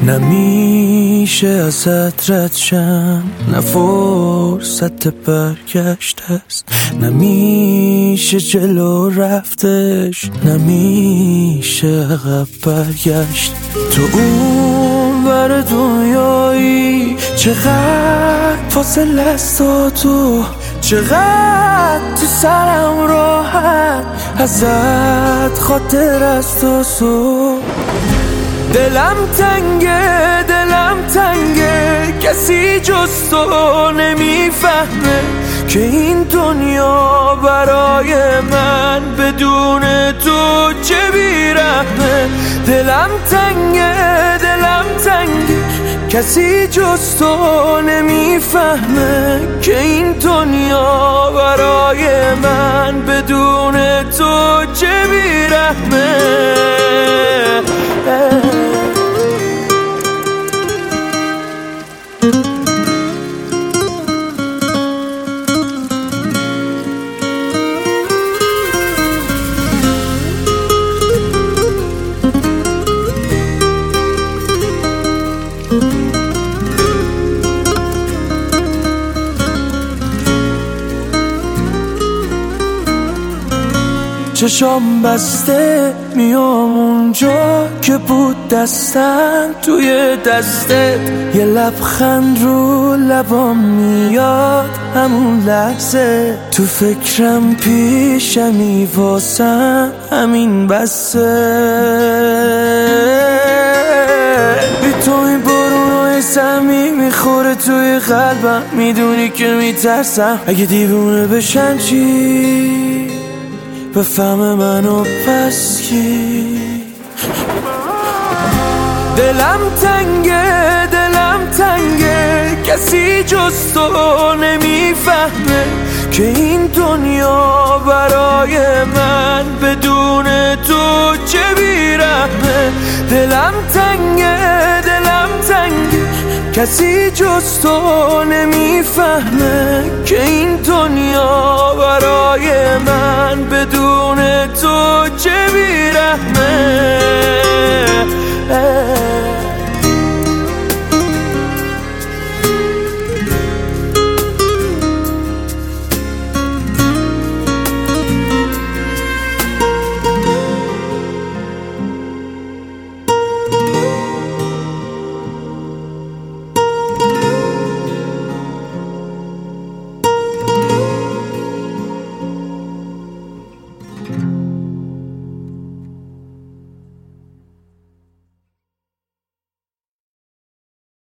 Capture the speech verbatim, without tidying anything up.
نمیشه ازت رد شم، نه فرصت برگشت است، نمیشه جلو رفتش، نمیشه عقب برگشت. تو اون ور دنیایی چقدر فاصله است تا تو، چقدر تو سرم راحت ازت خاطر است و سو. دلم تنگه دلم تنگه کسی جز تو نمیفهمه که این دنیا برای من بدون تو چه بیرحمه. دلم تنگه دلم تنگه کسی جز تو نمیفهمه که این دنیا برای من بدون تو چه بیرحمه. چشام بسته میام اونجا که بود دستم توی دستت، یه لبخند رو لبام میاد همون لحظه، تو فکرم پیشمی واسم همین بسه. بی تو این بارونای سمی میخوره توی قلبم، میدونی که میترسم اگه دیوونه بشن چی بفهم منو پس کی. دلم تنگه دلم تنگه کسی جز تو نمیفهمه که این دنیا برای من بدون تو چه بیرحمه. دلم تنگه دلم تنگه کسی جز تو نمیفهمه که این دنیا برای من بدون تو چه بیرحمه.